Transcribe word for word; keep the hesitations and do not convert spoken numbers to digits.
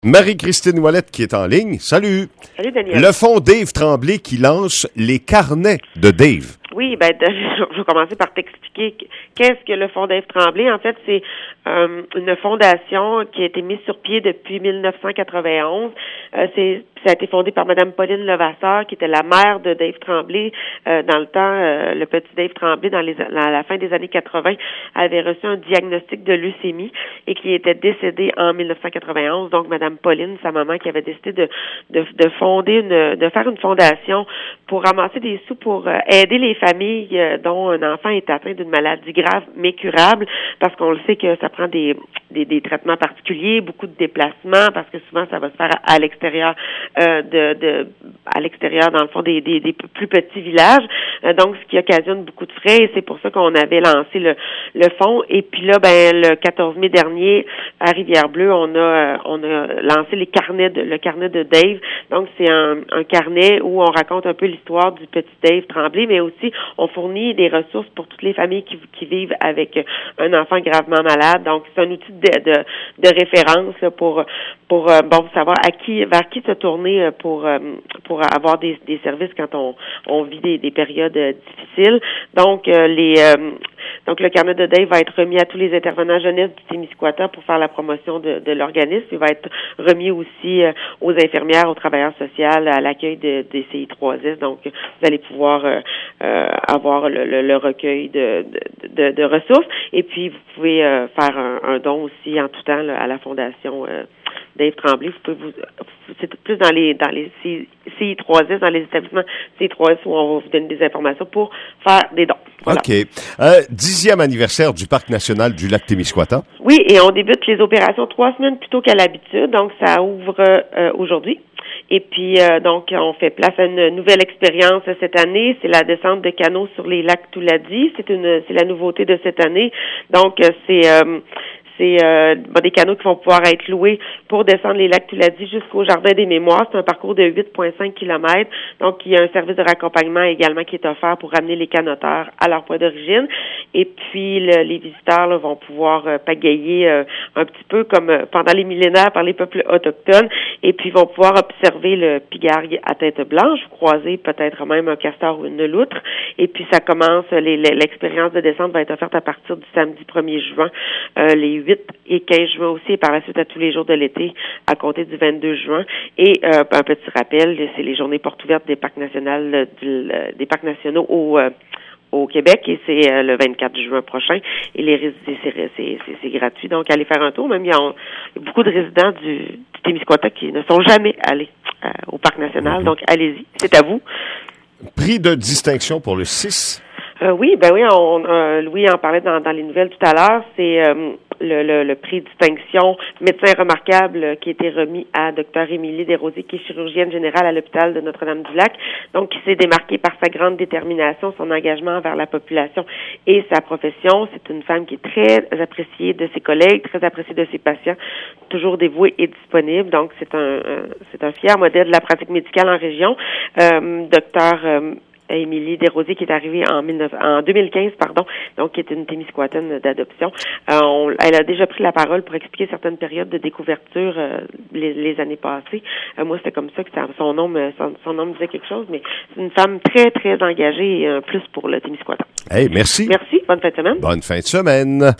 Marie-Christine Ouellette qui est en ligne. Salut. Salut, Daniel. Le fonds Dave Tremblay qui lance les carnets de Dave. Oui, ben, je vais commencer par t'expliquer qu'est-ce que le fonds Dave Tremblay. En fait, c'est euh, une fondation qui a été mise sur pied depuis dix-neuf cent quatre-vingt-onze. Euh, c'est, ça a été fondé par Mme Pauline Levasseur, qui était la mère de Dave Tremblay. Euh, dans le temps, euh, le petit Dave Tremblay, dans les, à la fin des années quatre-vingt, avait reçu un diagnostic de leucémie et qui était décédé en dix-neuf cent quatre-vingt-onze. Donc, Mme Pauline, sa maman, qui avait décidé de, de, de fonder une, de faire une fondation pour ramasser des sous pour euh, aider les familles euh, dont un enfant est atteint d'une maladie grave mais curable, parce qu'on le sait que ça prend des, des, des traitements particuliers, beaucoup de déplacements, parce que souvent ça va se faire à, à l'extérieur euh, de, de à l'extérieur, dans le fond, des, des, des plus petits villages. Euh, donc, ce qui occasionne beaucoup de frais, et c'est pour ça qu'on avait lancé le, le fonds. Et puis là, ben, le quatorze mai dernier, à Rivière-Bleue, on a on a lancé les carnets de, le carnet de Dave. Donc, c'est un, un carnet où on raconte un peu l'histoire du petit Dave Tremblay, mais aussi on fournit des ressources pour toutes les familles qui, qui vivent avec un enfant gravement malade. Donc, c'est un outil de, de, de référence là, pour pour bon savoir à qui vers qui se tourner pour pour avoir des, des services quand on on vit des, des périodes difficiles. Donc, les donc le carnet de Dave va être remis à tous les intervenants jeunesse du Témiscouata pour faire la promotion de, de l'organisme. Il va être remis aussi aux infirmières, aux travailleurs sociaux, à l'accueil de, des C I trois S. Donc, vous allez pouvoir euh, euh, avoir le, le, le recueil de, de, de, de ressources. Et puis, vous pouvez euh, faire un, un don aussi en tout temps là, à la Fondation euh, Dave Tremblay. Vous pouvez vous, c'est plus dans les dans les C I trois S, dans les établissements C I trois S où on va vous donner des informations pour faire des dons. Voilà. OK. Euh, dixième anniversaire du Parc national du lac Témiscouata. Oui, et on débute les opérations trois semaines plus tôt qu'à l'habitude. Donc, ça ouvre euh, aujourd'hui. Et puis, euh, donc, on fait place à une nouvelle expérience cette année. C'est la descente de canaux sur les lacs Touladi. C'est une, c'est la nouveauté de cette année. Donc, c'est... Euh, C'est euh, des canaux qui vont pouvoir être loués pour descendre les lacs Touladi jusqu'au Jardin des Mémoires. C'est un parcours de huit virgule cinq kilomètres. Donc, il y a un service de raccompagnement également qui est offert pour ramener les canoteurs à leur point d'origine. Et puis, le, les visiteurs là, vont pouvoir euh, pagayer euh, un petit peu comme euh, pendant les millénaires par les peuples autochtones. Et puis, vont pouvoir observer le pigargue à tête blanche, croiser peut-être même un castor ou une loutre. Et puis, ça commence, les, les, l'expérience de descente va être offerte à partir du samedi premier juin. Euh, les huit et quinze juin aussi, et par la suite à tous les jours de l'été, à compter du vingt-deux juin. Et euh, un petit rappel, c'est les journées portes ouvertes des parcs nationaux, du, des parcs nationaux au euh, au Québec, et c'est euh, le vingt-quatre juin prochain. Et les résidents, c'est, c'est, c'est, c'est gratuit. Donc, allez faire un tour. Même, il y a, il y a beaucoup de résidents du, du Témiscouata qui ne sont jamais allés euh, au parc national. Mm-hmm. Donc, allez-y. C'est à vous. Prix de distinction pour le six. Euh, oui, ben oui, on, euh, Louis en parlait dans, dans les nouvelles tout à l'heure. C'est euh, le, le, le prix distinction médecin remarquable euh, qui a été remis à Dr Émilie Desrosiers, qui est chirurgienne générale à l'hôpital de Notre-Dame-du-Lac. Donc, qui s'est démarquée par sa grande détermination, son engagement envers la population et sa profession. C'est une femme qui est très appréciée de ses collègues, très appréciée de ses patients, toujours dévouée et disponible. Donc, c'est un, un c'est un fier modèle de la pratique médicale en région. Euh, docteur euh, Émilie Desrosiers, qui est arrivée en, en deux mille quinze, pardon, donc qui est une Témiscouataine d'adoption. Euh, on, elle a déjà pris la parole pour expliquer certaines périodes de découverture euh, les, les années passées. Euh, moi, c'était comme ça que ça, son nom, son, son nom me disait quelque chose, mais c'est une femme très, très engagée et un plus pour le Témiscouata. Hey, merci. Merci. Bonne fin de semaine. Bonne fin de semaine.